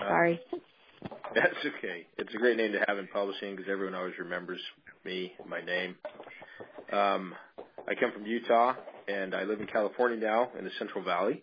Sorry. That's okay. It's a great name to have in publishing because everyone always remembers me, my name. I come from Utah, and I live in California now in the Central Valley.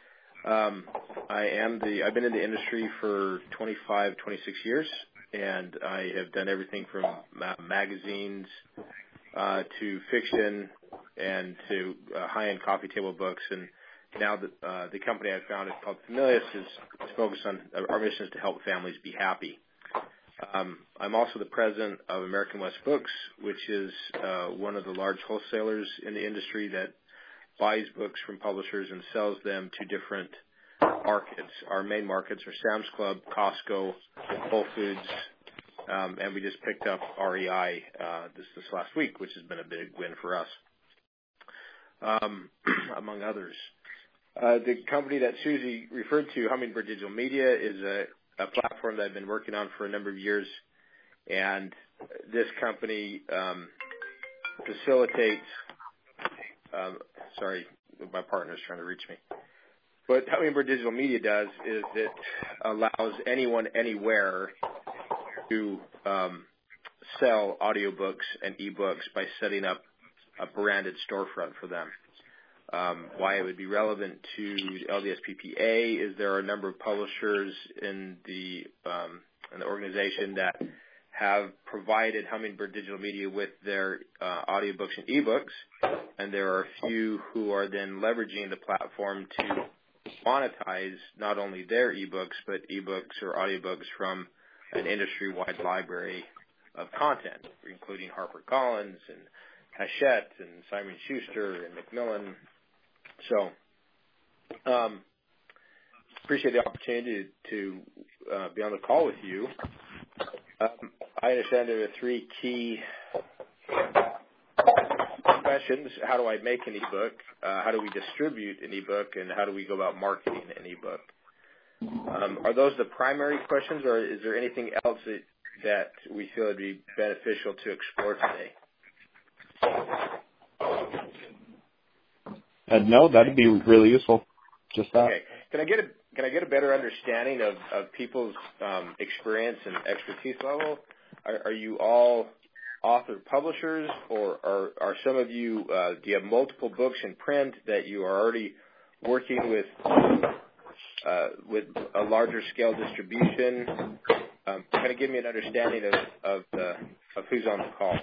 I've been in the industry for 25, 26 years, and I have done everything from magazines to fiction and to high-end coffee table books. And now the company I founded called Familius is focused on our mission is to help families be happy. I'm also the president of American West Books, which is one of the large wholesalers in the industry that buys books from publishers and sells them to different markets. Our main markets are Sam's Club, Costco, Whole Foods, and we just picked up REI this last week, which has been a big win for us, among others. The company that Susie referred to, Hummingbird Digital Media, is a platform that I've been working on for a number of years, and this company facilitates sorry, my partner's trying to reach me. What Hummingbird Digital Media does is it allows anyone anywhere to sell audiobooks and ebooks by setting up a branded storefront for them. Why it would be relevant to LDSPPA is there are a number of publishers in the organization that have provided Hummingbird Digital Media with their audiobooks and ebooks, and there are a few who are then leveraging the platform to monetize not only their ebooks, but ebooks or audiobooks from an industry-wide library of content, including HarperCollins and Hachette and Simon Schuster and Macmillan. So, appreciate the opportunity to be on the call with you. I understand there are three key questions. How do I make an ebook? How do we distribute an ebook? And how do we go about marketing an ebook? Are those the primary questions, or is there anything else that we feel would be beneficial to explore today? No, that'd be really useful. Just that. Okay. Can I get a better understanding of people's experience and expertise level? Are you all author publishers, or are some of you? Do you have multiple books in print that you are already working with a larger scale distribution? Kind of give me an understanding of who's on the call.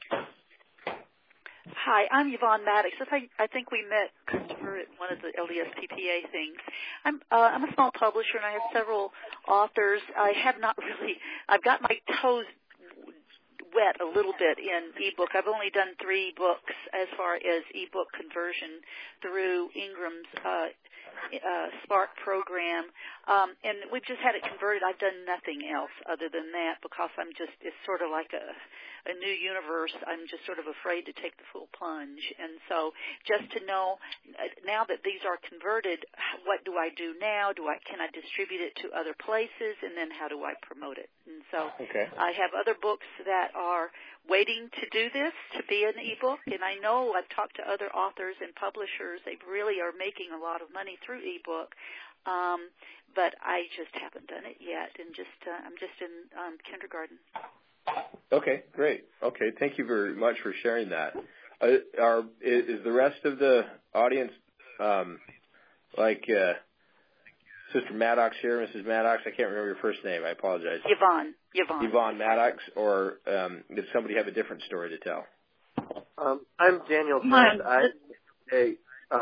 Hi, I'm Yvonne Maddox. I think we met, Christopher, at one of the LDSPPA things. I'm a small publisher, and I have several authors. I've got my toes wet a little bit in ebook. I've only done 3 books as far as ebook conversion through Ingram's Spark program, and we've just had it converted. I've done nothing else other than that because it's sort of like a new universe. I'm just sort of afraid to take the full plunge. And so just to know, now that these are converted, what do I do now? Can I distribute it to other places? And then how do I promote it? And so I have other books that are waiting to do this, to be an ebook. And I know I've talked to other authors and publishers. They really are making a lot of money through ebook. But I just haven't done it yet. And I'm just in kindergarten. Okay, great. Okay, thank you very much for sharing that. Is the rest of the audience like Sister Maddox here, Mrs. Maddox? I can't remember your first name. I apologize. Yvonne. Yvonne Maddox, or does somebody have a different story to tell? I'm Daniel Trent.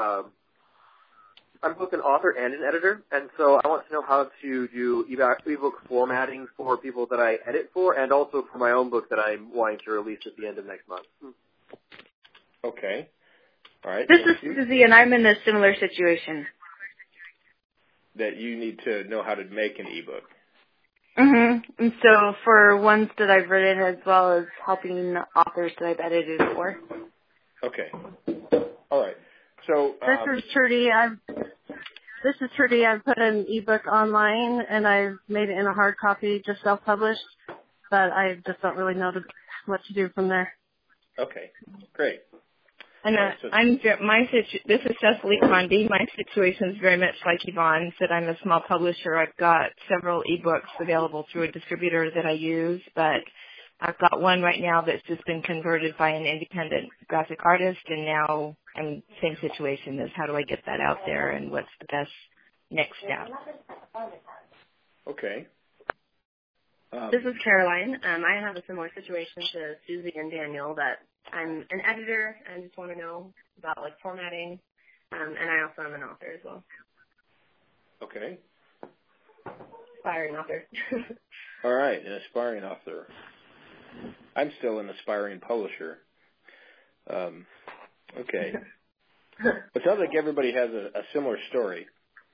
I'm both an author and an editor, and so I want to know how to do ebook formatting for people that I edit for, and also for my own book that I'm wanting to release at the end of next month. Okay. All right. This is Susie, and I'm in a similar situation. That you need to know how to make an ebook. Mm-hmm. And so for ones that I've written as well as helping authors that I've edited for. Okay. All right. So this is Trudy. I've put an ebook online, and I've made it in a hard copy, just self-published, but I just don't really know what to do from there. Okay, great. And this is Cecily Condi. My situation is very much like Yvonne said. I'm a small publisher. I've got several ebooks available through a distributor that I use, but I've got one right now that's just been converted by an independent graphic artist, and now I'm same situation as how do I get that out there and what's the best next step. Okay. This is Caroline. I have a similar situation to Susie and Daniel that I'm an editor and just want to know about like formatting, and I also am an author as well. Okay. Aspiring author. All right, an aspiring author. I'm still an aspiring publisher. Okay. It sounds like everybody has a similar story.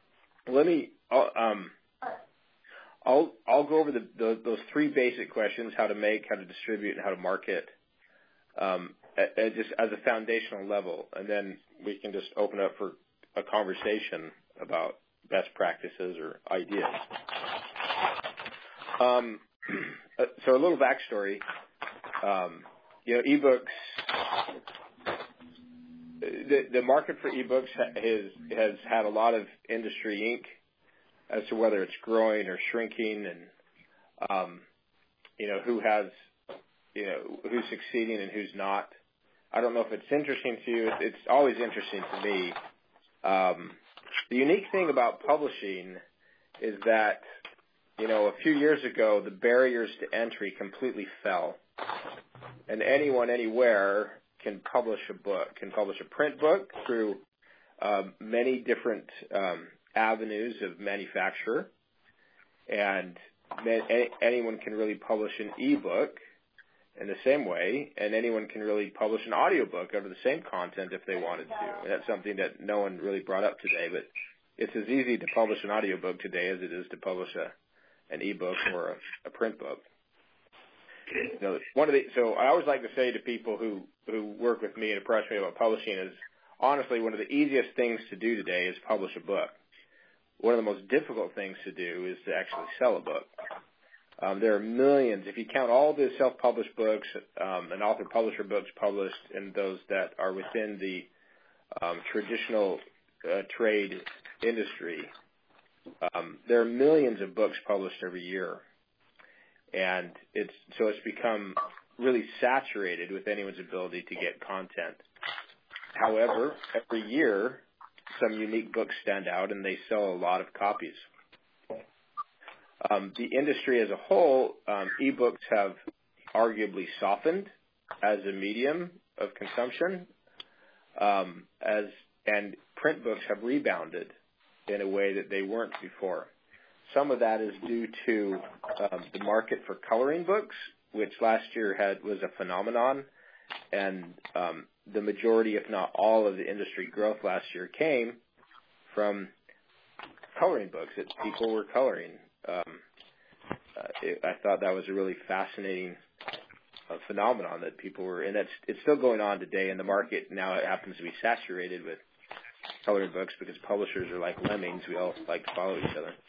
I'll go over those three basic questions: how to make, how to distribute, and how to market, just as a foundational level, and then we can just open up for a conversation about best practices or ideas. So a little backstory. Ebooks. The market for ebooks has had a lot of industry ink as to whether it's growing or shrinking, and who's succeeding and who's not. I don't know if it's interesting to you. It's always interesting to me. The unique thing about publishing is that, a few years ago, the barriers to entry completely fell, and anyone, anywhere can publish a book, can publish a print book through many different avenues of manufacture, and anyone can really publish an ebook in the same way, and anyone can really publish an audiobook out of the same content if they wanted to. And that's something that no one really brought up today, but it's as easy to publish an audiobook today as it is to publish an ebook or a print book. So I always like to say to people who work with me and approach me about publishing is, honestly, one of the easiest things to do today is publish a book. One of the most difficult things to do is to actually sell a book. There are millions, if you count all the self-published books and author-publisher books published and those that are within the traditional trade industry, there are millions of books published every year. And it's become really saturated with anyone's ability to get content. However, every year, some unique books stand out, and they sell a lot of copies. The industry as a whole, ebooks have arguably softened as a medium of consumption, and print books have rebounded in a way that they weren't before. Some of that is due to the market for coloring books, which last year was a phenomenon, and the majority, if not all, of the industry growth last year came from coloring books that people were coloring. I thought that was a really fascinating phenomenon that people were, and it's still going on today in the market. Now it happens to be saturated with coloring books because publishers are like lemmings. We all like to follow each other.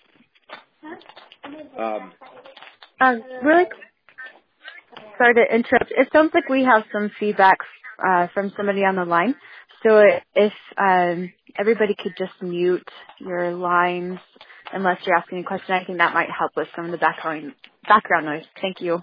Really, sorry to interrupt. It sounds like we have some feedback from somebody on the line. So if everybody could just mute your lines unless you're asking a question, I think that might help with some of the background noise. Thank you.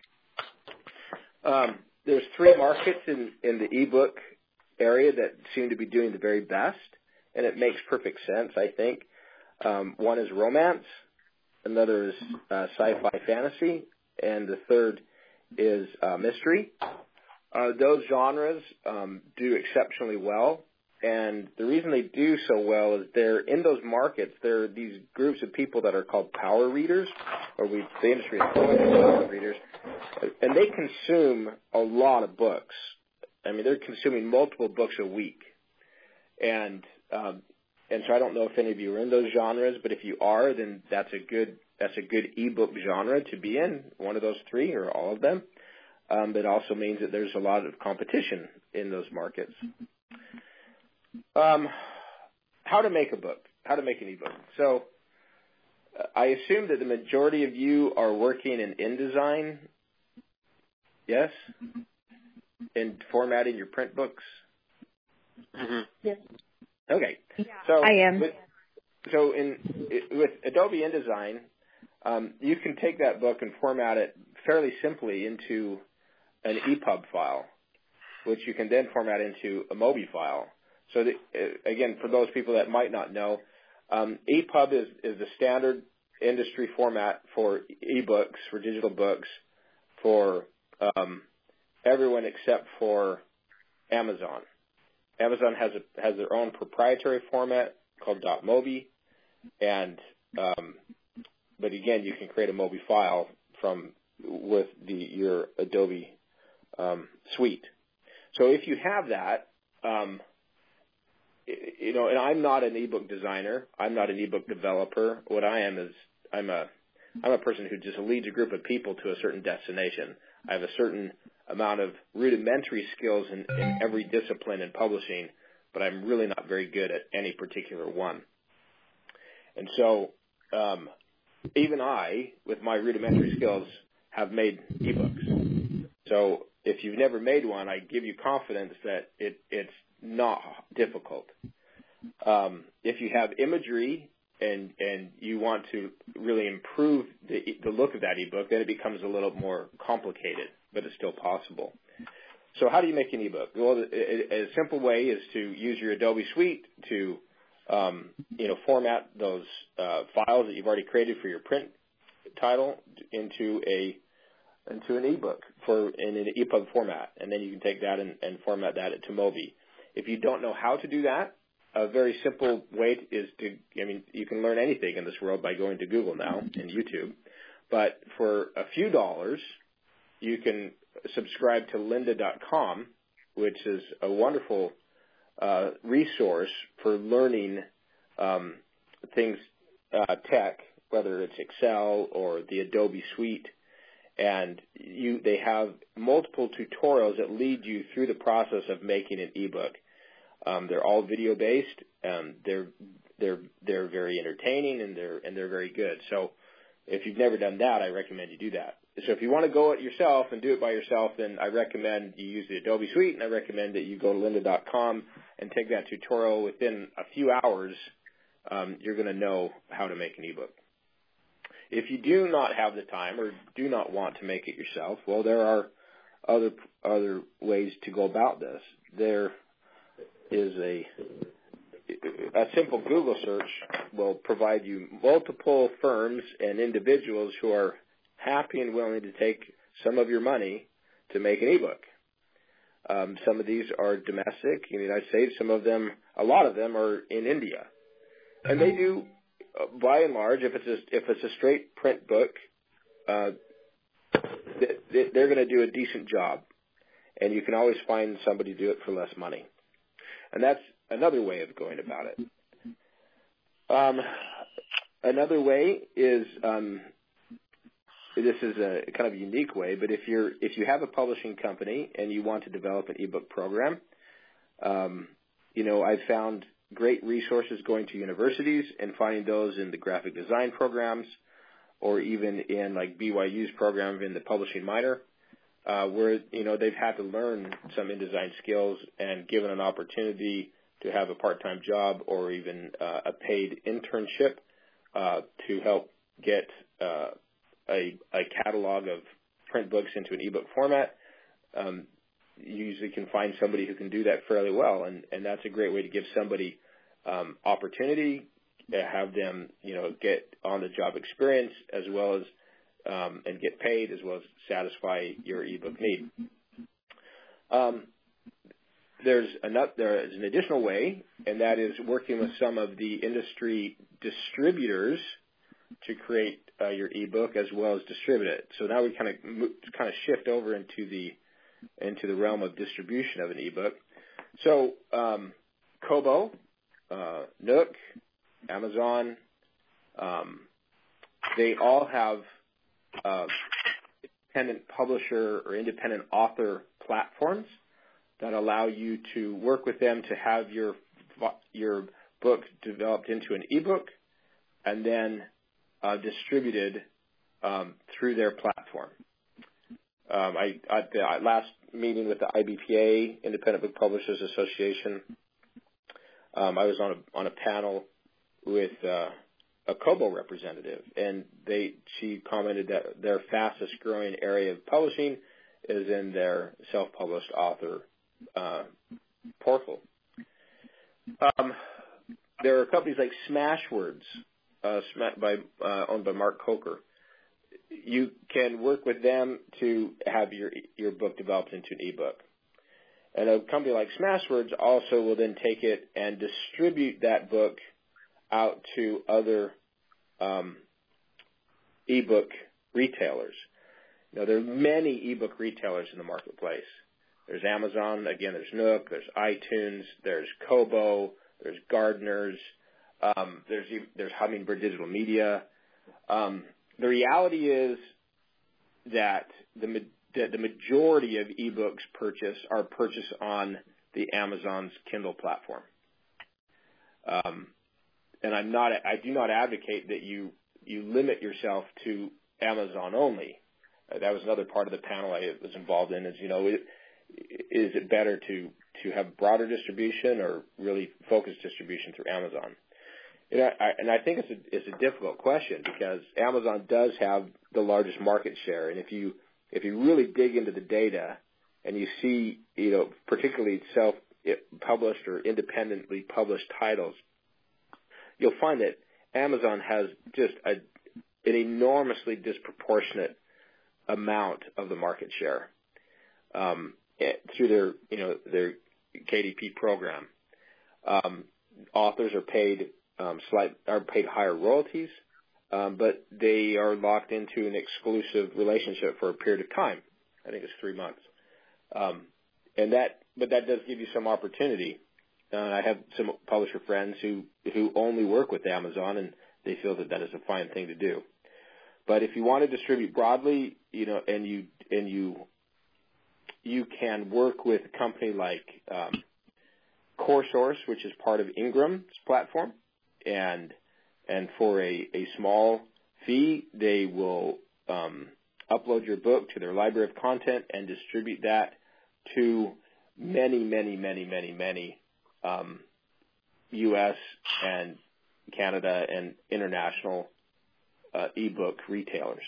There's three markets in the ebook area that seem to be doing the very best, and it makes perfect sense, I think. One is romance, another is sci-fi fantasy, and the third is mystery. Those genres do exceptionally well, and the reason they do so well is they're in those markets. There are these groups of people that are called power readers, or the industry is calling them power readers, and they consume a lot of books. I mean, they're consuming multiple books a week, and so I don't know if any of you are in those genres, but if you are, then that's a good ebook genre to be in, one of those three or all of them. It also means that there's a lot of competition in those markets. How to make a book, how to make an ebook. So I assume that the majority of you are working in InDesign, yes? In formatting your print books? Mm-hmm. Yes. Okay. Yeah, So I am. With Adobe InDesign, you can take that book and format it fairly simply into an EPUB file, which you can then format into a MOBI file. So again, for those people that might not know, EPUB is the standard industry format for ebooks, for digital books, for everyone except for Amazon. Amazon has their own proprietary format called .mobi, and but again, you can create a MOBI file with your Adobe suite. So if you have that, and I'm not an ebook designer, I'm not an ebook developer. What I am is I'm a person who just leads a group of people to a certain destination. I have a certain amount of rudimentary skills in every discipline in publishing, but I'm really not very good at any particular one. And so even I, with my rudimentary skills, have made ebooks. So if you've never made one, I give you confidence that it's not difficult. If you have imagery and you want to really improve the look of that ebook, then it becomes a little more complicated, but it's still possible. So how do you make an ebook? Well, a simple way is to use your Adobe suite to format those files that you've already created for your print title into an ebook in an EPUB format, and then you can take that and format that to MOBI. If you don't know how to do that, a very simple way is you can learn anything in this world by going to Google now and YouTube, but for a few dollars, you can subscribe to lynda.com, which is a wonderful resource for learning things, tech, whether it's Excel or the Adobe suite. And they have multiple tutorials that lead you through the process of making an ebook. They're all video based. They're very entertaining and they're very good. So if you've never done that, I recommend you do that. So if you want to go it yourself and do it by yourself, then I recommend you use the Adobe suite, and I recommend that you go to lynda.com and take that tutorial. Within a few hours, you're going to know how to make an ebook. If you do not have the time or do not want to make it yourself, well, there are other ways to go about this. There is a simple Google search will provide you multiple firms and individuals who are happy and willing to take some of your money to make an ebook. Some of these are domestic in the United States. A lot of them are in India, and they do. By and large, if it's a straight print book, they're going to do a decent job, and you can always find somebody to do it for less money. And that's another way of going about it. Another way is this is a kind of a unique way, but if you have a publishing company and you want to develop an ebook program, I've found great resources going to universities and finding those in the graphic design programs or even in like BYU's program in the publishing minor, where, they've had to learn some InDesign skills and given an opportunity to have a part-time job or even a paid internship to help get a catalog of print books into an ebook format. You usually can find somebody who can do that fairly well, and that's a great way to give somebody opportunity, have them, get on-the-job experience as well as and get paid as well as satisfy your ebook need. There's an additional way, and that is working with some of the industry distributors to create your ebook as well as distribute it. So now we kind of shift over into the realm of distribution of an ebook. So Kobo, Nook, Amazon, they all have independent publisher or independent author platforms that allow you to work with them to have your book developed into an ebook and then distributed through their platform. At the last meeting with the IBPA, Independent Book Publishers Association, I was on a panel with a Kobo representative, and she commented that their fastest growing area of publishing is in their self-published author portal. There are companies like Smashwords, owned by Mark Coker. You can work with them to have your book developed into an ebook. And a company like Smashwords also will then take it and distribute that book out to other ebook retailers. There are many ebook retailers in the marketplace. There's Amazon, again, there's Nook, there's iTunes, there's Kobo, there's Gardner's, there's Hummingbird Digital Media. The reality is that the majority of ebooks are purchased on the Amazon's Kindle platform. And I do not advocate that you limit yourself to Amazon only. That was another part of the panel I was involved in. Is it better to have broader distribution or really focused distribution through Amazon? And I think it's a difficult question because Amazon does have the largest market share, and if you really dig into the data and you see, particularly self-published or independently published titles, you'll find that Amazon has just an enormously disproportionate amount of the market share through their KDP program. Authors are paid higher royalties, but they are locked into an exclusive relationship for a period of time. I think it's 3 months. But that does give you some opportunity. I have some publisher friends who only work with Amazon, and they feel that is a fine thing to do. But if you want to distribute broadly, and you can work with a company like CoreSource, which is part of Ingram's platform, and for a small fee, they will upload your book to their library of content and distribute that to many, many, many, many, many U.S. and Canada and international ebook retailers.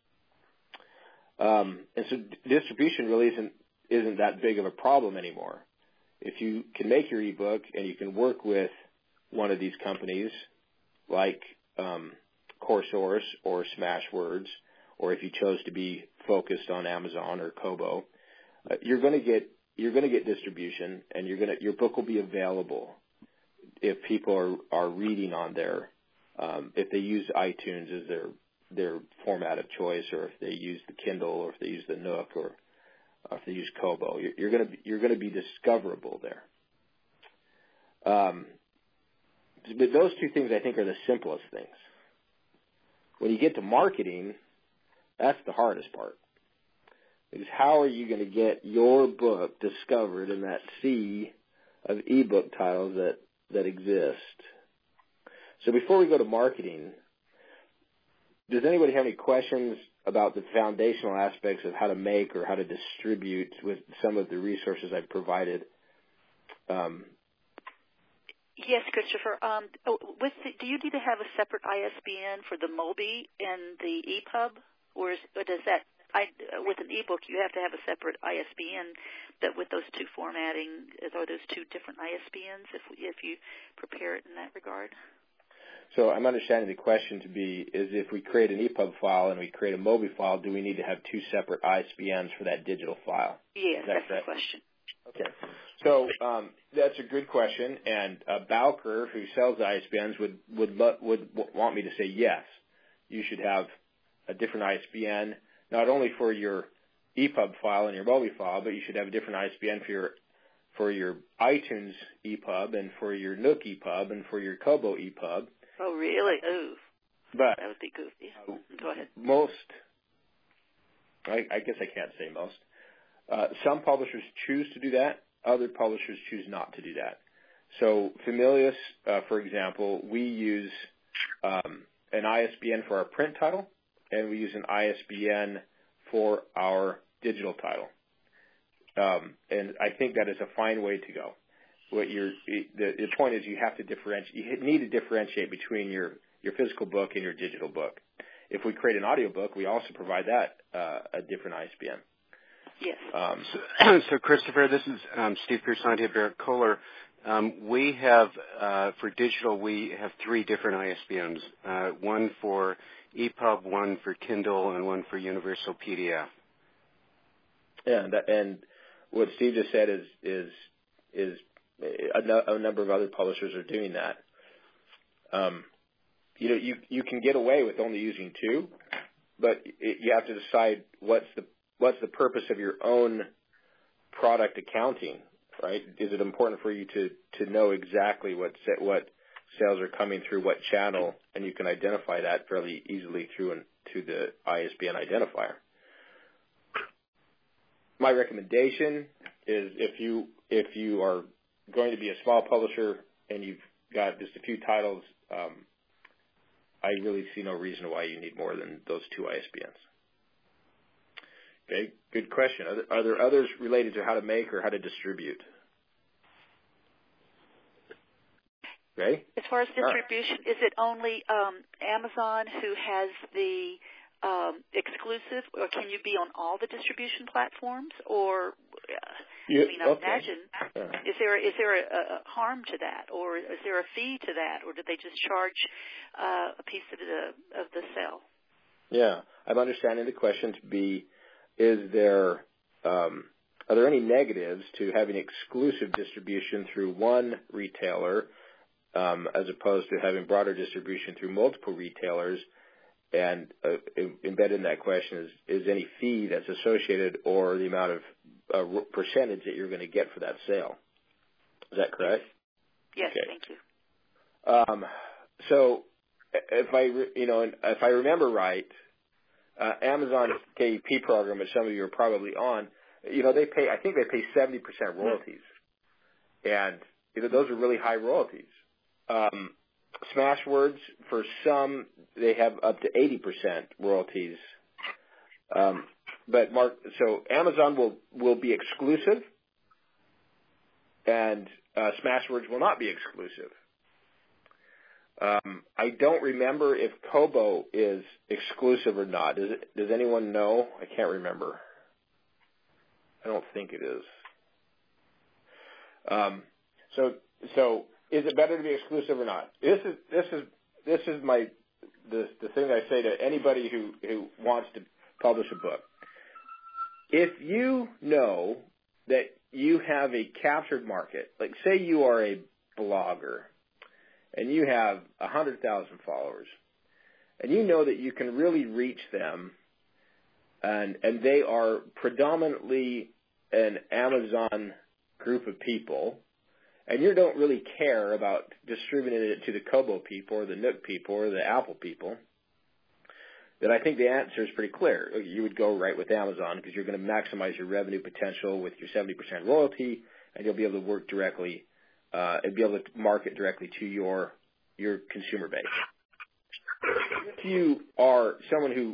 And so distribution really isn't that big of a problem anymore. If you can make your ebook and you can work with one of these companies like CoreSource or Smashwords, or if you chose to be focused on Amazon or Kobo, you're going to get distribution, and your book will be available if people are reading on there. If they use iTunes as their format of choice, or if they use the Kindle, or if they use the Nook, or if they use Kobo, you're going to be discoverable there. But those two things, I think, are the simplest things. When you get to marketing, that's the hardest part. Because how are you going to get your book discovered in that sea of ebook titles that exist? So before we go to marketing, does anybody have any questions about the foundational aspects of how to make or how to distribute with some of the resources I've provided? Yes, Christopher. Do you need to have a separate ISBN for the MOBI and the EPUB, or does that? With an ebook, you have to have a separate ISBN. That with those two formatting, are those two different ISBNs if you prepare it in that regard? So I'm understanding the question to be is if we create an EPUB file and we create a MOBI file, do we need to have two separate ISBNs for that digital file? Yes, that's the question. Okay. So that's a good question, and Bowker, who sells ISBNs, would want me to say yes. You should have a different ISBN, not only for your EPUB file and your MOBI file, but you should have a different ISBN for your iTunes EPUB and for your Nook EPUB and for your Kobo EPUB. Oh, really? Oh, but that would be goofy. Go ahead. I guess I can't say most. Some publishers choose to do that. Other publishers choose not to do that. So Familius, for example, we use an ISBN for our print title, and we use an ISBN for our digital title. And I think that is a fine way to go. the point is you have to differentiate. You need to differentiate between your physical book and your digital book. If we create an audio book, we also provide that a different ISBN. Yes. So Christopher, this is Steve Piersanti at Barrett Kohler. We have, for digital, we have 3 different ISBNs, one for EPUB, one for Kindle, and one for Universal PDF. Yeah, and what Steve just said is a number of other publishers are doing that. You can get away with only using 2, but you have to decide what's the purpose of your own product accounting, right? Is it important for you to know exactly what sales are coming through what channel, and you can identify that fairly easily through the ISBN identifier. My recommendation is if you are going to be a small publisher and you've got just a few titles, I really see no reason why you need more than those 2 ISBNs. Okay, good question. Are there others related to how to make or how to distribute? Okay. As far as distribution, is it only Amazon who has the exclusive, or can you be on all the distribution platforms? Or imagine, is there a harm to that, or is there a fee to that, or do they just charge a piece of the sale? Yeah, I'm understanding the question to be: are there any negatives to having exclusive distribution through one retailer as opposed to having broader distribution through multiple retailers? And embedded in that question is any fee that's associated or the amount of percentage that you're going to get for that sale. Is that correct? Yes, okay. Thank you. So if I remember right, Amazon KEP program, which some of you are probably on, they pay 70% royalties, and those are really high royalties. Smashwords, for some, they have up to 80% royalties. But so Amazon will be exclusive, and Smashwords will not be exclusive. I don't remember if Kobo is exclusive or not. Does anyone know? I can't remember. I don't think it is. So is it better to be exclusive or not? This is the thing I say to anybody who wants to publish a book. If you know that you have a captured market, like say you are a blogger and you have 100,000 followers, and you know that you can really reach them, and they are predominantly an Amazon group of people, and you don't really care about distributing it to the Kobo people or the Nook people or the Apple people, then I think the answer is pretty clear. You would go right with Amazon because you're going to maximize your revenue potential with your 70% royalty, and you'll be able to work directly and be able to market directly to your consumer base. If you are someone who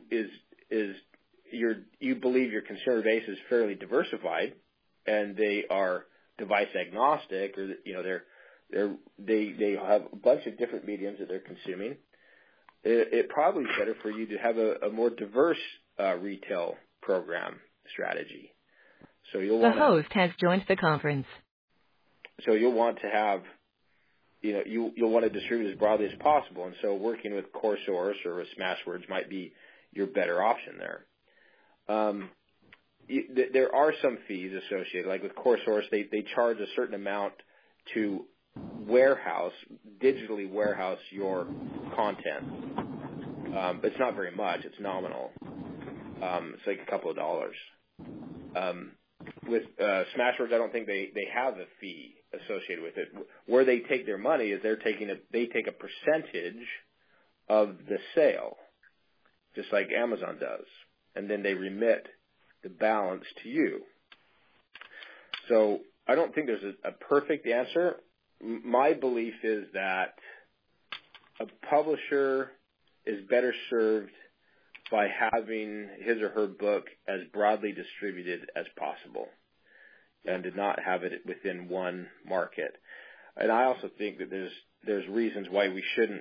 you believe your consumer base is fairly diversified, and they are device agnostic, or they have a bunch of different mediums that they're consuming, it probably is better for you to have a more diverse retail program strategy. So the host has joined the conference. So you'll want to have, you'll want to distribute as broadly as possible, and so working with CoreSource or with Smashwords might be your better option there. There are some fees associated, like with CoreSource, they charge a certain amount to digitally warehouse your content. But it's not very much. It's nominal. It's like a couple of dollars. With Smashwords, I don't think they have a fee associated with it. Where they take their money is they take a percentage of the sale, just like Amazon does, and then they remit the balance to you. So I don't think there's a perfect answer. My belief is that a publisher is better served by having his or her book as broadly distributed as possible and to not have it within one market. And I also think that there's reasons why we shouldn't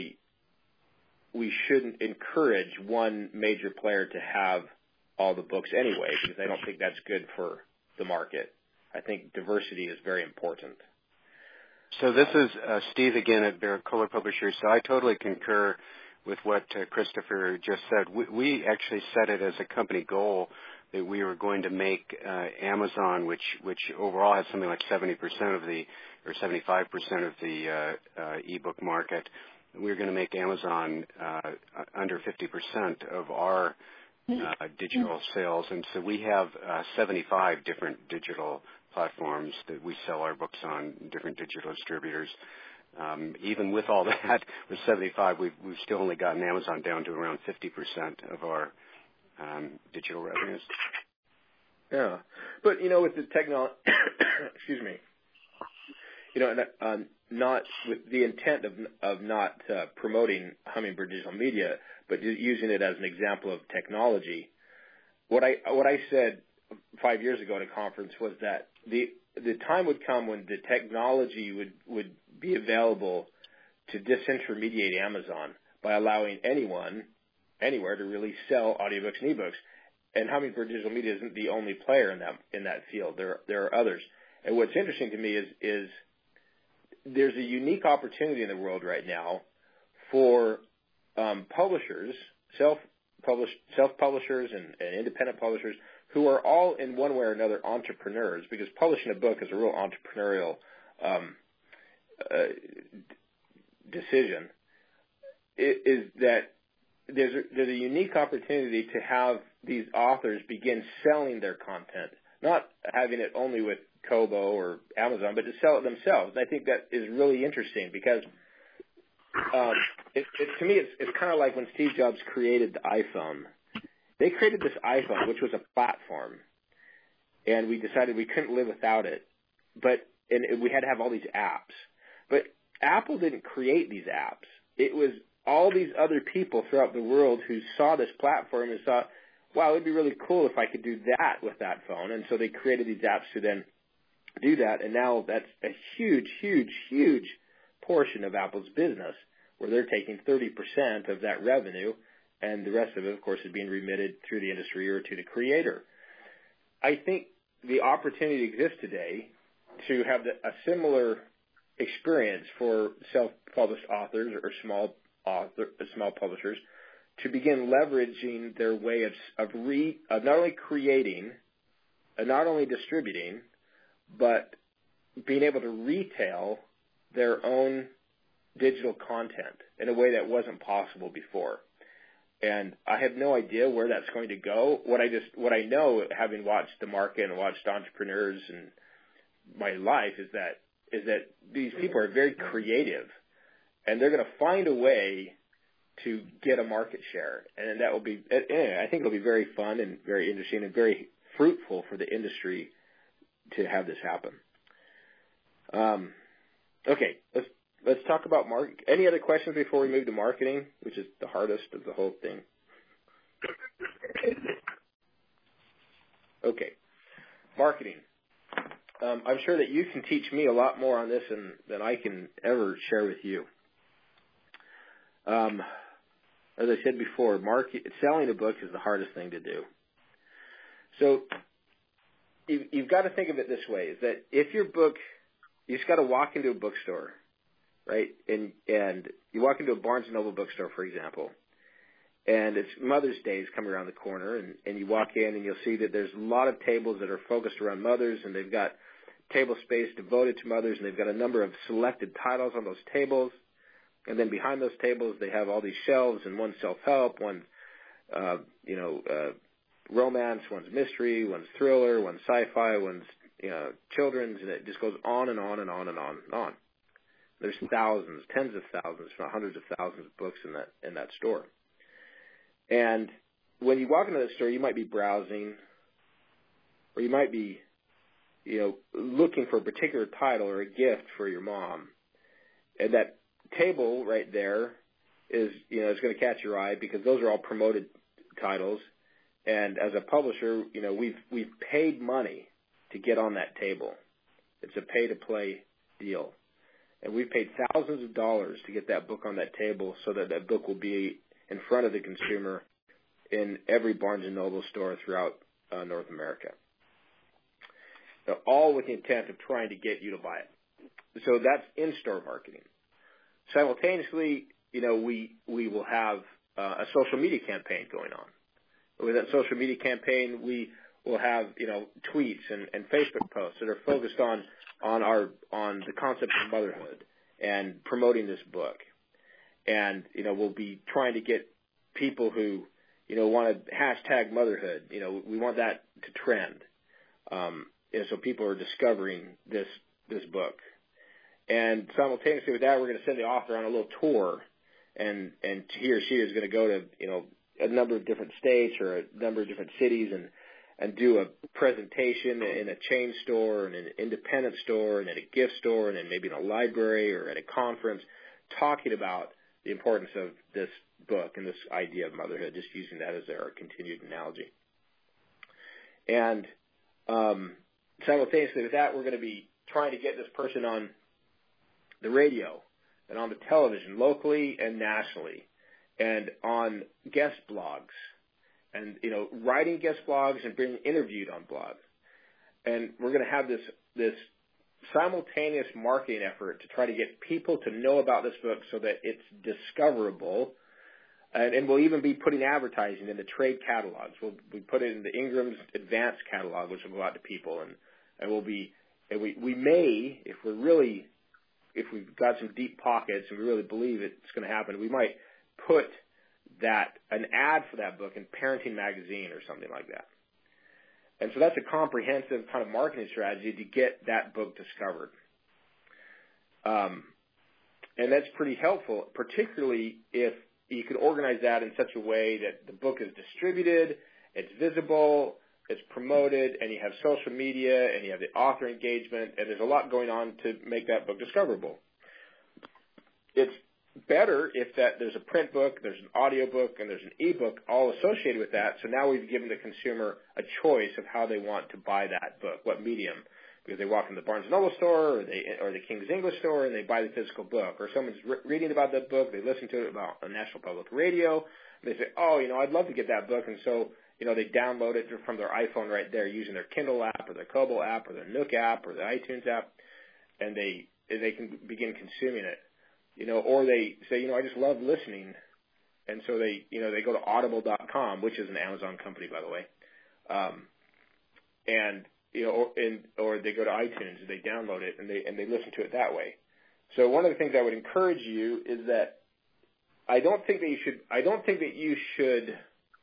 encourage one major player to have all the books anyway, because I don't think that's good for the market. I think diversity is very important. So this is Steve again at Barrett Kohler Publishers. So I totally concur with what Christopher just said. We actually set it as a company goal that we were going to make Amazon, which overall has something like 70% of the, or 75% of the ebook market. We were going to make Amazon under 50% of our digital sales, and so we have 75 different digital platforms that we sell our books on, different digital distributors. Even with all that, with 75, we've still only gotten Amazon down to around 50% of our digital revenues. Yeah, but with the technology, excuse me, not with the intent of not promoting Hummingbird Digital Media, but using it as an example of technology. What I said 5 years ago at a conference was that the time would come when the technology would be available to disintermediate Amazon by allowing anyone, anywhere, to really sell audiobooks and ebooks. And Hummingbird Digital Media isn't the only player in that field. There are others. And what's interesting to me is there's a unique opportunity in the world right now for publishers, self-publishers and independent publishers who are all in one way or another entrepreneurs, because publishing a book is a real entrepreneurial decision, is that there's a unique opportunity to have these authors begin selling their content, not having it only with Kobo or Amazon, but to sell it themselves. And I think that is really interesting because to me it's kind of like when Steve Jobs created the iPhone. They created this iPhone, which was a platform, and we decided we couldn't live without it. And we had to have all these apps. But Apple didn't create these apps. It was all these other people throughout the world who saw this platform and thought, wow, it would be really cool if I could do that with that phone. And so they created these apps to then do that. And now that's a huge, huge, huge portion of Apple's business, where they're taking 30% of that revenue, and the rest of it, of course, is being remitted through the industry or to the creator. I think the opportunity exists today to have a similar experience for self-published authors or small publishers to begin leveraging their way of not only creating, not only distributing, but being able to retail their own digital content in a way that wasn't possible before. And I have no idea where that's going to go. What I know, having watched the market and watched entrepreneurs in my life, is that these people are very creative, and they're going to find a way to get a market share. And that will be, I think it'll be very fun and very interesting and very fruitful for the industry to have this happen. Okay, let's talk about market. Any other questions before we move to marketing, which is the hardest of the whole thing? Okay, marketing. I'm sure that you can teach me a lot more on this than I can ever share with you. As I said before, selling a book is the hardest thing to do. So you've got to think of it this way, is that if your book, you just got to walk into a bookstore, right? And you walk into a Barnes & Noble bookstore, for example, and it's Mother's Day is coming around the corner, and you walk in and you'll see that there's a lot of tables that are focused around mothers, and they've got table space devoted to mothers, and they've got a number of selected titles on those tables. And then behind those tables, they have all these shelves, and one's self-help, one's, romance, one's mystery, one's thriller, one's sci-fi, one's, children's, and it just goes on and on and on and on and on. There's thousands, tens of thousands, hundreds of thousands of books in that store. And when you walk into that store, you might be browsing, or you might be, looking for a particular title or a gift for your mom. And that table right there is going to catch your eye because those are all promoted titles. And as a publisher, we've paid money to get on that table. It's a pay-to-play deal. And we've paid thousands of dollars to get that book on that table so that that book will be in front of the consumer in every Barnes & Noble store throughout North America. Now, all with the intent of trying to get you to buy it. So that's in-store marketing. Simultaneously, we will have a social media campaign going on. With that social media campaign, we will have, tweets and Facebook posts that are focused on the concept of motherhood and promoting this book. And, we'll be trying to get people who, want to hashtag motherhood. We want that to trend. So people are discovering this book. And simultaneously with that, we're going to send the author on a little tour, and he or she is going to go to, a number of different states or a number of different cities and do a presentation in a chain store and an independent store and at a gift store and then maybe in a library or at a conference, talking about the importance of this book and this idea of motherhood, just using that as our continued analogy. And simultaneously with that, we're going to be trying to get this person on the radio and on the television, locally and nationally, and on guest blogs, and writing guest blogs and being interviewed on blogs. And we're going to have this simultaneous marketing effort to try to get people to know about this book so that it's discoverable. And we'll even be putting advertising in the trade catalogs. We put it in the Ingram's Advanced catalog, which will go out to people, and we may, if we've got some deep pockets and we really believe it's going to happen, we might put an ad for that book in Parenting Magazine or something like that. And so that's a comprehensive kind of marketing strategy to get that book discovered. And that's pretty helpful, particularly if you can organize that in such a way that the book is distributed, it's visible, it's promoted, and you have social media, and you have the author engagement, and there's a lot going on to make that book discoverable. It's better if there's a print book, there's an audio book, and there's an e-book all associated with that. So now we've given the consumer a choice of how they want to buy that book, what medium. Because they walk in the Barnes & Noble store or the King's English store and they buy the physical book. Or someone's reading about that book, they listen to it about on National Public Radio, and they say, I'd love to get that book. And so, they download it from their iPhone right there using their Kindle app or their Kobo app or their Nook app or the iTunes app, and they can begin consuming it. Or they say, I just love listening. And so they go to audible.com, which is an Amazon company, by the way. Or they go to iTunes and they download it and they listen to it that way. So one of the things I would encourage you is that I don't think that you should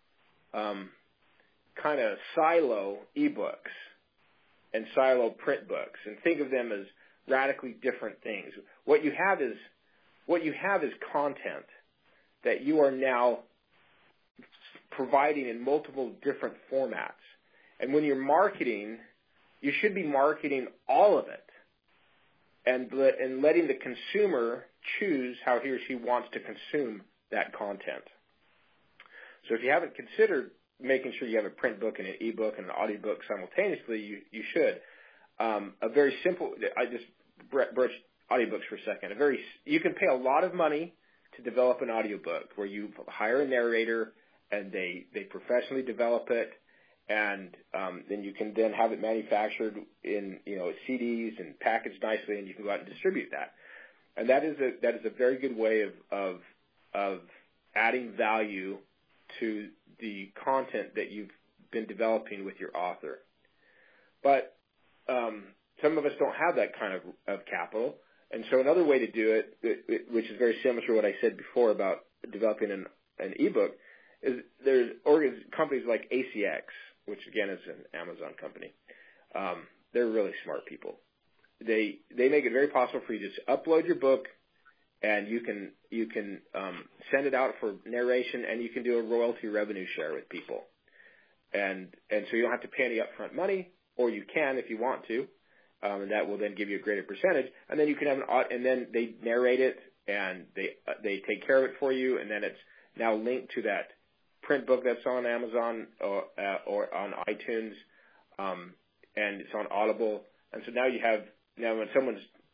kind of silo ebooks and silo print books and think of them as radically different things. What you have is content that you are now providing in multiple different formats. And when you're marketing, you should be marketing all of it and letting the consumer choose how he or she wants to consume that content. So if you haven't considered making sure you have a print book and an e-book and an audiobook simultaneously, you should. A very simple, I just broached audiobooks for a second. You can pay a lot of money to develop an audiobook where you hire a narrator and they professionally develop it. And then you can then have it manufactured in CDs and packaged nicely, and you can go out and distribute that. And that is a very good way of adding value to the content that you've been developing with your author. But some of us don't have that kind of capital, and so another way to do it, which is very similar to what I said before about developing an ebook, is there's companies like ACX, which again is an Amazon company. They're really smart people. They make it very possible for you to just upload your book, and you can send it out for narration, and you can do a royalty revenue share with people, and so you don't have to pay any upfront money, or you can if you want to, and that will then give you a greater percentage. And then you can have and then they narrate it, and they take care of it for you, and then it's now linked to that print book that's on Amazon or on iTunes, and it's on Audible. And so now when someone's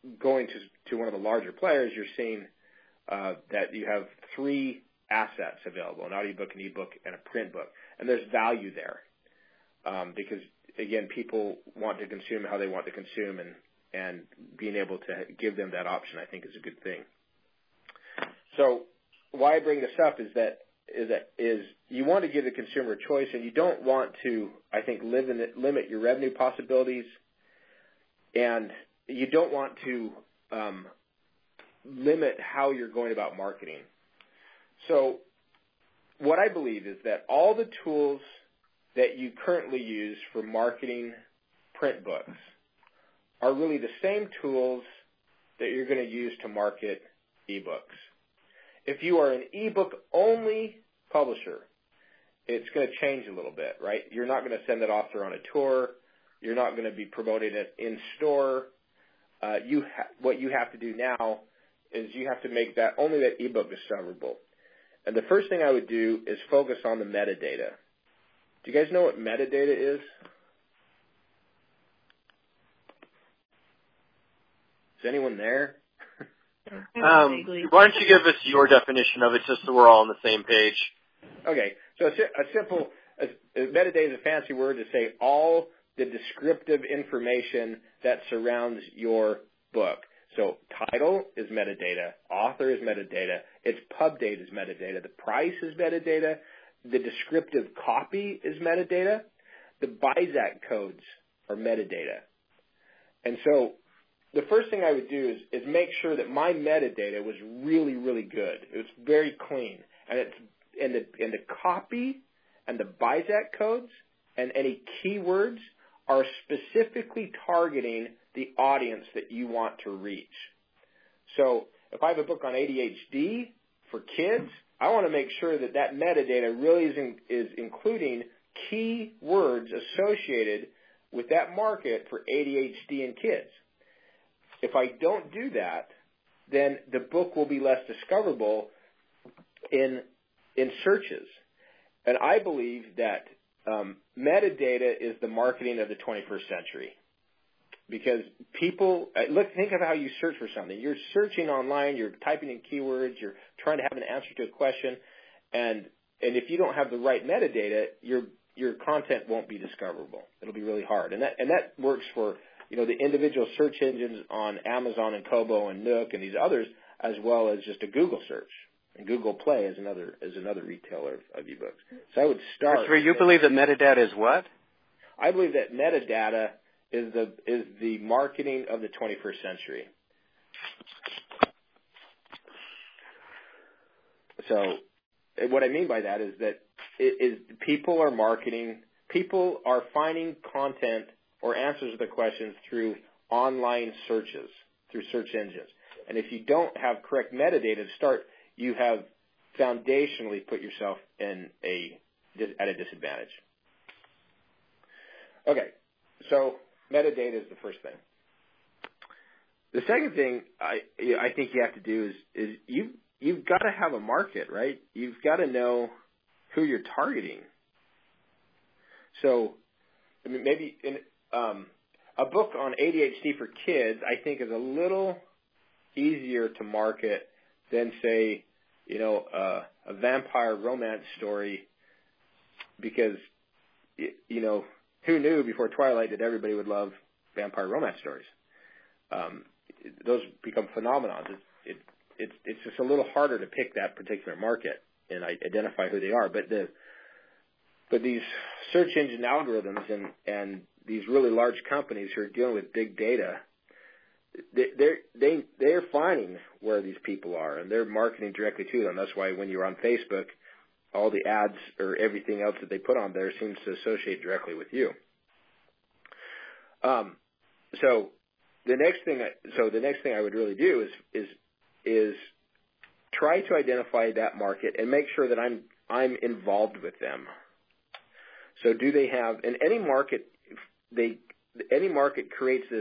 going to one of the larger players, you're seeing that you have 3 assets available: an audiobook, an ebook, and a print book. And there's value there because, again, people want to consume how they want to consume, and being able to give them that option, I think, is a good thing. So why I bring this up is you want to give the consumer a choice, and you don't want to, I think, limit your revenue possibilities, and you don't want to limit how you're going about marketing. So what I believe is that all the tools that you currently use for marketing print books are really the same tools that you're going to use to market ebooks. If you are an ebook-only publisher, it's going to change a little bit, right? You're not going to send that author on a tour. You're not going to be promoting it in-store. What you have to do now is you have to make only that ebook discoverable. And the first thing I would do is focus on the metadata. Do you guys know what metadata is? Is anyone there? Why don't you give us your definition of it just so we're all on the same page? Okay. So metadata is a fancy word to say all the descriptive information that surrounds your book. So title is metadata, author is metadata, its pub date is metadata, the price is metadata, the descriptive copy is metadata, the BISAC codes are metadata. And so the first thing I would do is make sure that my metadata was really, really good. It was very clean. And the copy and the BISAC codes and any keywords are specifically targeting the audience that you want to reach. So if I have a book on ADHD for kids, I want to make sure that metadata really is including key words associated with that market for ADHD in kids. If I don't do that, then the book will be less discoverable in searches. And I believe that metadata is the marketing of the 21st century. Because people, think of how you search for something. You're searching online, you're typing in keywords, you're trying to have an answer to a question, and if you don't have the right metadata, your content won't be discoverable. It'll be really hard. And that works for, the individual search engines on Amazon and Kobo and Nook and these others, as well as just a Google search. And Google Play is another retailer of ebooks. So I would start. Christopher, you believe that metadata is what? I believe that metadata is the marketing of the 21st century. So what I mean by that is that people are finding content or answers to the questions through online searches, through search engines. And if you don't have correct metadata to start, you have foundationally put yourself at a disadvantage. Okay, so metadata is the first thing. The second thing I think you have to do is you've got to have a market, right? You've got to know who you're targeting. So, maybe a book on ADHD for kids, I think, is a little easier to market than, say, a vampire romance story, because, who knew before Twilight that everybody would love vampire romance stories? Those become phenomenons. It's just a little harder to pick that particular market and identify who they are. But these search engine algorithms and these really large companies who are dealing with big data, they're finding where these people are, and they're marketing directly to them. That's why when you're on Facebook, all the ads or everything else that they put on there seems to associate directly with you. So the next thing I would really do is try to identify that market and make sure that I'm involved with them. So do they have in any market? Any market creates this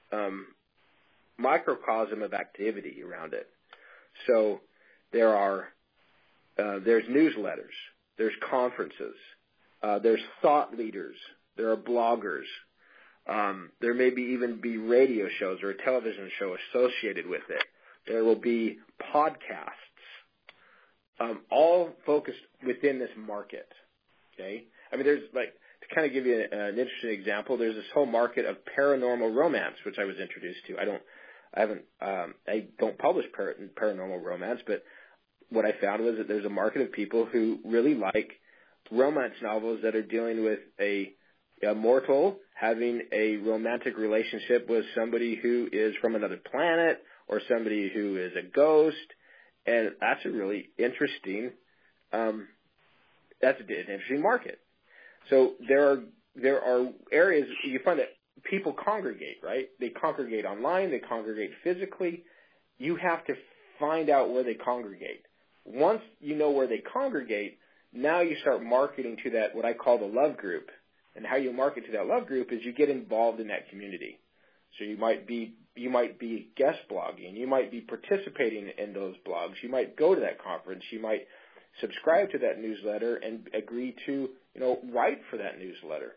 microcosm of activity around it. So there's newsletters, there's conferences, there's thought leaders, there are bloggers, There may even be radio shows or a television show associated with it. There will be podcasts, all focused within this market. Okay, I mean, there's like, to kind of give you an interesting example, there's this whole market of paranormal romance, which I was introduced to. I don't publish paranormal romance, but what I found was that there's a market of people who really like romance novels that are dealing with a mortal having a romantic relationship with somebody who is from another planet or somebody who is a ghost, and that's a really interesting. That's an interesting market. So there are areas you find that people congregate, right? They congregate online, they congregate physically. You have to find out where they congregate. Once you know where they congregate, now you start marketing to that, what I call the love group. And how you market to that love group is you get involved in that community. So you might be guest blogging, you might be participating in those blogs, you might go to that conference, you might subscribe to that newsletter and agree to, write for that newsletter.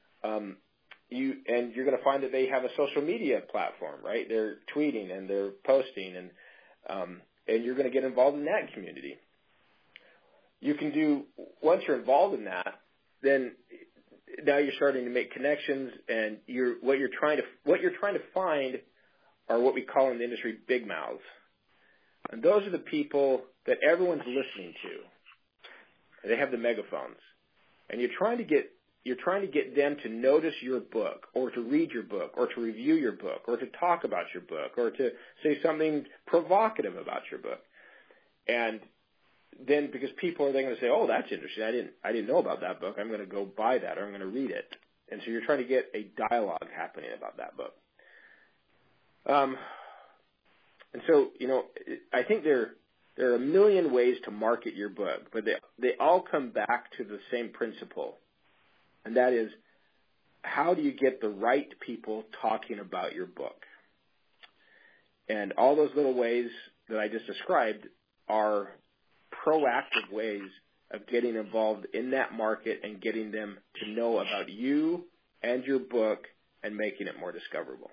You're going to find that they have a social media platform, right? They're tweeting and they're posting, and you're going to get involved in that community. You can do, once you're involved in that, then now you're starting to make connections, and what you're trying to find are what we call in the industry big mouths. And those are the people that everyone's listening to. They have the megaphones. And you're trying to get them to notice your book, or to read your book, or to review your book, or to talk about your book, or to say something provocative about your book. And then, because people are then going to say, "Oh, that's interesting. I didn't know about that book. I'm going to go buy that, or I'm going to read it." And so you're trying to get a dialogue happening about that book. And so, I think there are a million ways to market your book, but they all come back to the same principle, and that is, how do you get the right people talking about your book? And all those little ways that I just described are proactive ways of getting involved in that market and getting them to know about you and your book and making it more discoverable.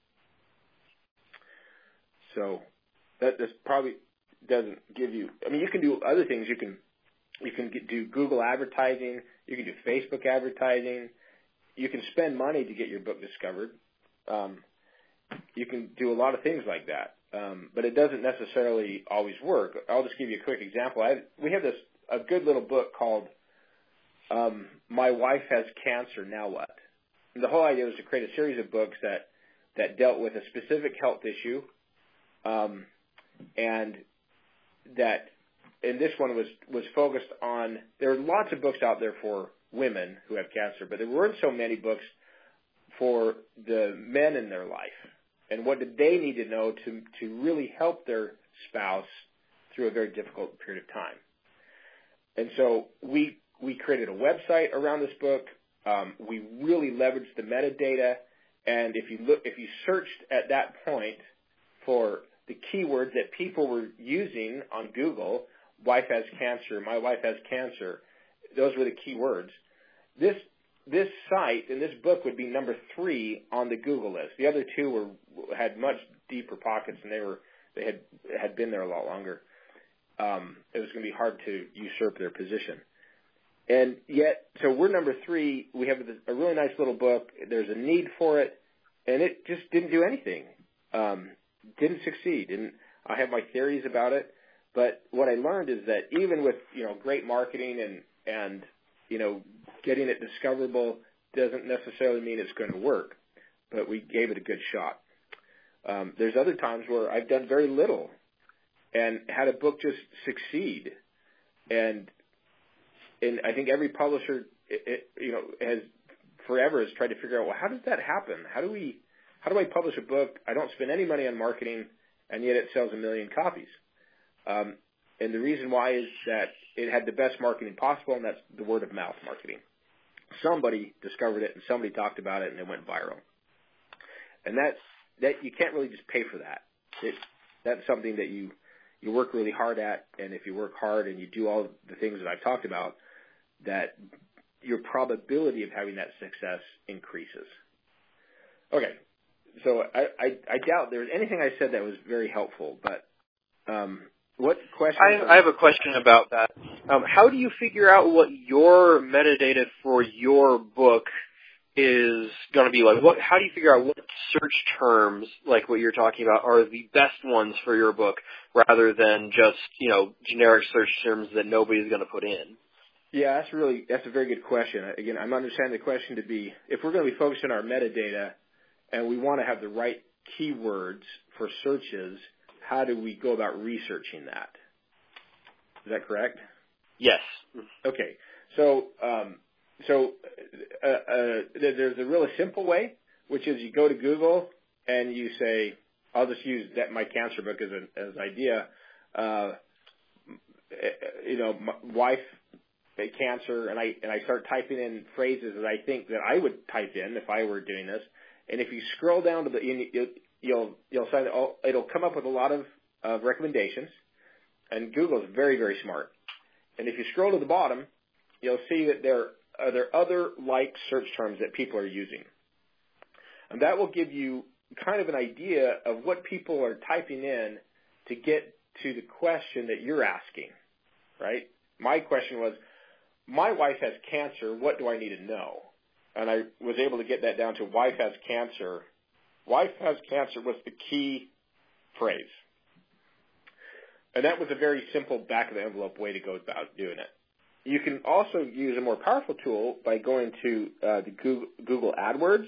So this probably doesn't give you, you can do other things. You can do Google advertising. You can do Facebook advertising. You can spend money to get your book discovered. You can do a lot of things like that. But it doesn't necessarily always work. I'll just give you a quick example. We have a good little book called My Wife Has Cancer, Now What? And the whole idea was to create a series of books that dealt with a specific health issue, and this one was focused on, there are lots of books out there for women who have cancer, but there weren't so many books for the men in their life. And what did they need to know to really help their spouse through a very difficult period of time? And so we created a website around this book. We really leveraged the metadata. And if you searched at that point for the keywords that people were using on Google, wife has cancer, my wife has cancer, those were the keywords. This site and this book would be number 3 on the Google list. The other two had much deeper pockets, and they had been there a lot longer. It was going to be hard to usurp their position. And yet, so we're number 3. We have a really nice little book. There's a need for it, and it just didn't do anything. Didn't succeed. And I have my theories about it, but what I learned is that even with great marketing and getting it discoverable doesn't necessarily mean it's going to work, but we gave it a good shot. There's other times where I've done very little and had a book just succeed, and I think every publisher has tried to figure out, well, how does that happen? How do I publish a book? I don't spend any money on marketing, and yet it sells 1 million copies. And the reason why is that it had the best marketing possible, and that's the word of mouth marketing. Somebody discovered it, and somebody talked about it, and it went viral. And that you can't really just pay for that. That's something that you work really hard at, and if you work hard and you do all the things that I've talked about, that your probability of having that success increases. Okay. So I doubt there's anything I said that was very helpful, but what question? I have a question about that. How do you figure out what your metadata for your book is going to be like? How do you figure out what search terms, like what you're talking about, are the best ones for your book, rather than just generic search terms that nobody's going to put in? Yeah, that's a very good question. Again, I'm understanding the question to be, if we're going to be focused on our metadata and we want to have the right keywords for searches, how do we go about researching that? Is that correct? Yes. Okay. So there's a really simple way, which is you go to Google and you say, I'll just use my cancer book as an idea. My wife cancer, and I start typing in phrases that I think that I would type in if I were doing this. And if you scroll down to you'll find that it'll come up with a lot of recommendations. And Google is very, very smart. And if you scroll to the bottom, you'll see that there are other like search terms that people are using. And that will give you kind of an idea of what people are typing in to get to the question that you're asking, right? My question was, my wife has cancer, what do I need to know? And I was able to get that down to wife has cancer. Wife has cancer was the key phrase. And that was a very simple back-of-the-envelope way to go about doing it. You can also use a more powerful tool by going to the Google AdWords,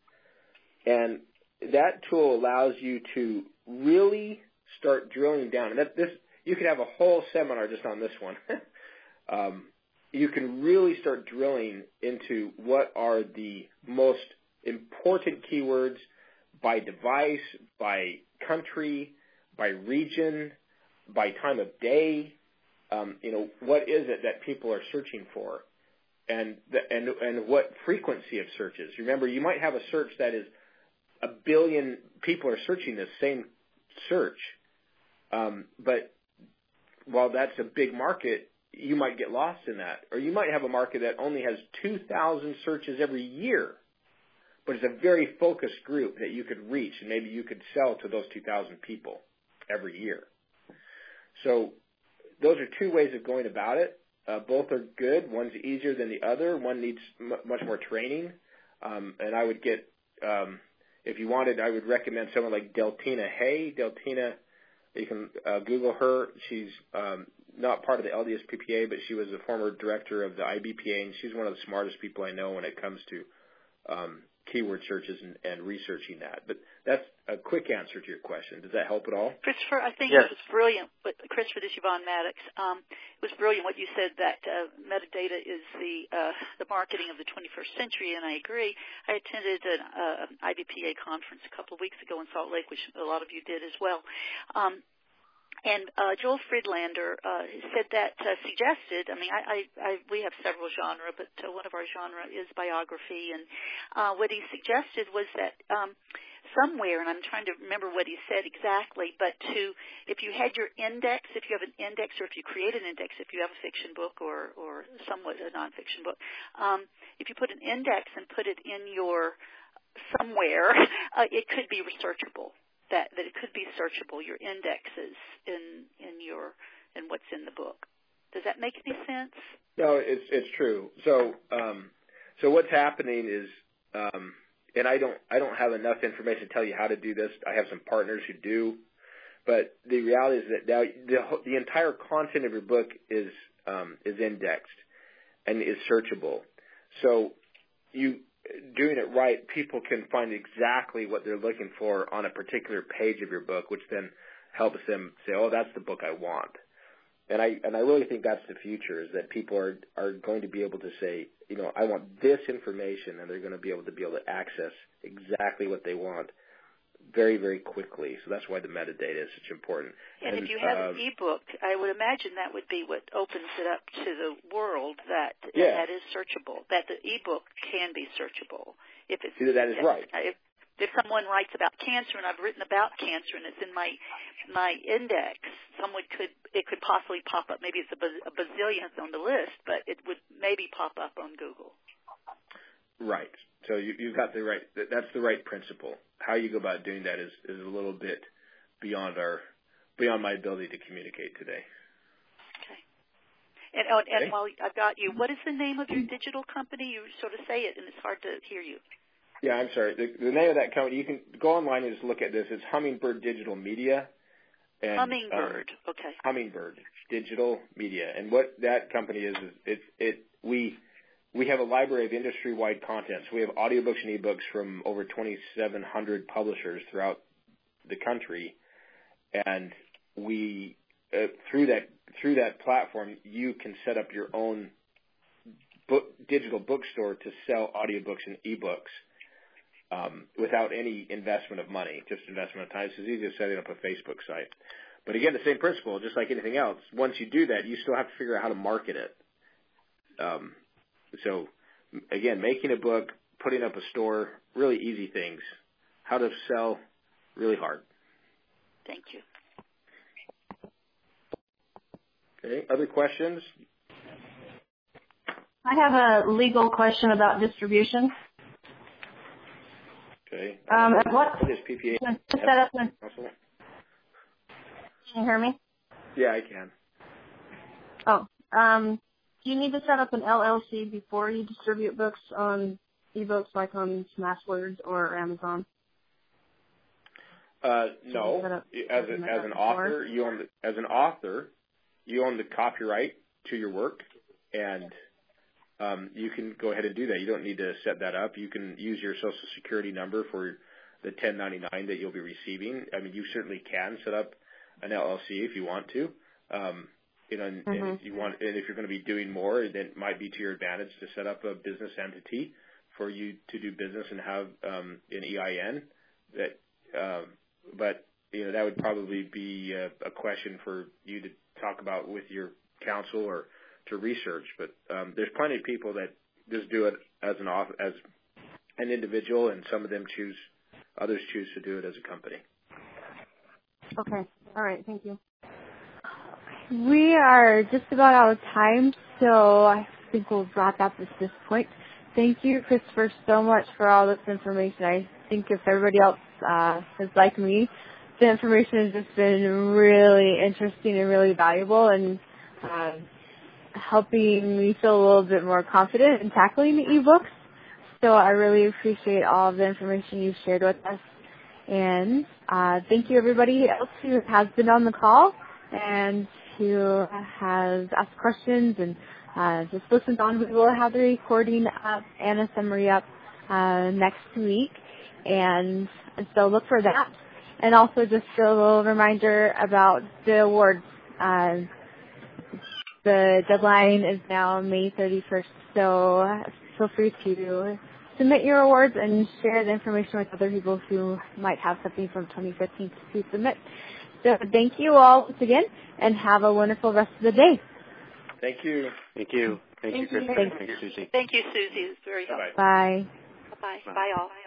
and that tool allows you to really start drilling down. And you could have a whole seminar just on this one. You can really start drilling into what are the most important keywords by device, by country, by region, by time of day. What is it that people are searching for, and what frequency of searches. Remember, you might have a search that is 1 billion people are searching the same search, but while that's a big market, you might get lost in that. Or you might have a market that only has 2,000 searches every year, but it's a very focused group that you could reach, and maybe you could sell to those 2,000 people every year. So those are two ways of going about it. Both are good. One's easier than the other. One needs much more training. And I would get, if you wanted, I would recommend someone like Deltina Hay. Deltina, you can Google her. She's not part of the LDSPPA, but she was a former director of the IBPA, and she's one of the smartest people I know when it comes to keyword searches and researching that. But that's a quick answer to your question. Does that help at all? Christopher, I think Yes. It was brilliant. Christopher, this is Yvonne Maddox. It was brilliant what you said, that metadata is the marketing of the 21st century, and I agree. I attended an IBPA conference a couple of weeks ago in Salt Lake, which a lot of you did as well. And Joel Friedlander said that, suggested, we have several genres, but one of our genre is biography, and what he suggested was that somewhere, and I'm trying to remember what he said exactly, but if you had your index, if you have an index, or if you create an index, if you have a fiction book or somewhat a nonfiction book, if you put an index and put it in your somewhere, it could be researchable. That it could be searchable, your indexes in what's in the book. Does that make any sense? No, it's true. So what's happening is, and I don't have enough information to tell you how to do this. I have some partners who do, but the reality is that now the entire content of your book is indexed and is searchable. So doing it right, people can find exactly what they're looking for on a particular page of your book, which then helps them say, "Oh, that's the book I want." And I really think that's the future, is that people are going to be able to say, I want this information, and they're going to be able to access exactly what they want very, very quickly. So that's why the metadata is such important. And if you have an ebook, I would imagine that would be what opens it up to the world, that is searchable, that the ebook can be searchable. If it's that is right. If someone writes about cancer, and I've written about cancer, and it's in my index, it could possibly pop up. Maybe it's a bazillionth on the list, but it would maybe pop up on Google. Right. So you've got the right. That's the right principle. How you go about doing that is a little bit beyond my ability to communicate today. Okay. And while I've got you, what is the name of your digital company? You sort of say it, and it's hard to hear you. Yeah, I'm sorry. The name of that company, you can go online and just look at this. It's Hummingbird Digital Media. And, Hummingbird, okay. Hummingbird Digital Media. And what that company is we have a library of industry-wide content. So we have audiobooks and ebooks from over 2,700 publishers throughout the country. And we, through that platform, you can set up your own digital bookstore to sell audiobooks and ebooks. Without any investment of money, just investment of time. It's as easy as setting up a Facebook site. But again, the same principle, just like anything else. Once you do that, you still have to figure out how to market it. So, again, making a book, putting up a store, really easy things. How to sell, really hard. Thank you. Okay, other questions? I have a legal question about distribution. Okay. What is PPA? Set up can you hear me? Yeah, I can. Oh, do you need to set up an LLC before you distribute books on ebooks, like on Smashwords or Amazon? No. As an author, you own the copyright to your work, and you can go ahead and do that. You don't need to set that up. You can use your Social Security number for the 1099 that you'll be receiving. I mean, you certainly can set up an LLC if you want to. And if you want, and if you're going to be doing more, then it might be to your advantage to set up a business entity for you to do business and have an EIN. But that would probably be a question for you to talk about with your counsel or to research, but there's plenty of people that just do it as an individual, and some of them others choose to do it as a company. Okay. All right. Thank you. We are just about out of time, so I think we'll wrap up at this point. Thank you, Christopher, so much for all this information. I think if everybody else is like me, the information has just been really interesting and really valuable, and helping me feel a little bit more confident in tackling the ebooks. So I really appreciate all of the information you've shared with us. And thank you, everybody else who has been on the call and who has asked questions and just listened on. We will have the recording up and a summary up next week. And so look for that. And also just a little reminder about the awards. The deadline is now May 31st, so feel free to submit your awards and share the information with other people who might have something from 2015 to submit. So thank you all once again, and have a wonderful rest of the day. Thank you. Thank you. Thank you, Chris. Thank you, Susie. Thank you, Susie. It's very helpful. Bye. Bye. Bye, all.